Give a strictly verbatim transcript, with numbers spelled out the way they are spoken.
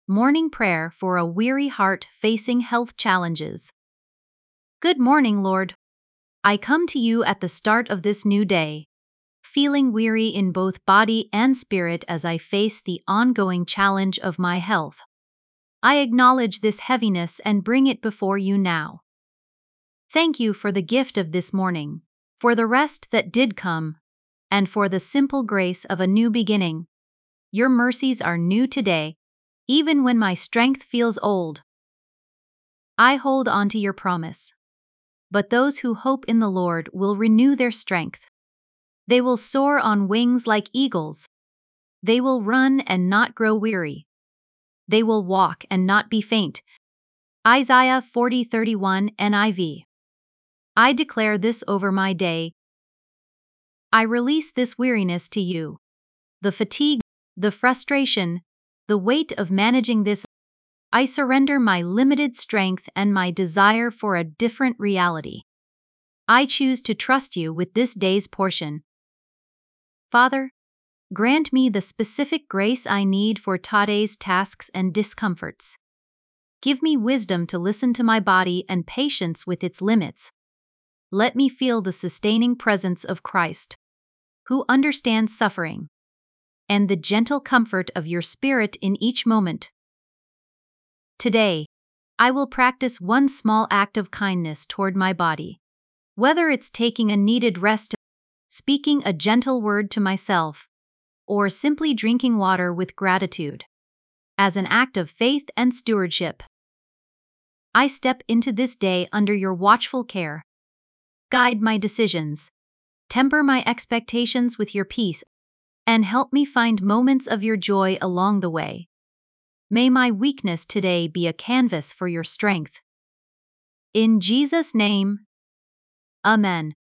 Morning prayer for a weary heart facing health challenges. Good morning, Lord. I come to you at the start of this new day, feeling weary in both body and spirit as I face the ongoing challenge of my health. I acknowledge this heaviness and bring it before you now. Thank you for the gift of this morning, for the rest that did come, and for the simple grace of a new beginning. Your mercies are new today, even when my strength feels old. I hold on to your promise. But those who hope in the Lord will renew their strength. They will soar on wings like eagles. They will run and not grow weary. They will walk and not be faint. Isaiah forty thirty-one N I V. I declare this over my day. I release this weariness to you. The fatigue, the frustration, the weight of managing this. I surrender my limited strength and my desire for a different reality. I choose to trust you with this day's portion. Father, grant me the specific grace I need for today's tasks and discomforts. Give me wisdom to listen to my body and patience with its limits. Let me feel the sustaining presence of Christ, who understands suffering, and the gentle comfort of your Spirit in each moment. Today, I will practice one small act of kindness toward my body. Whether it's taking a needed rest, speaking a gentle word to myself, or simply drinking water with gratitude. As an act of faith and stewardship, I step into this day under your watchful care. Guide my decisions, temper my expectations with your peace, and help me find moments of your joy along the way. May my weakness today be a canvas for your strength. In Jesus' name, Amen.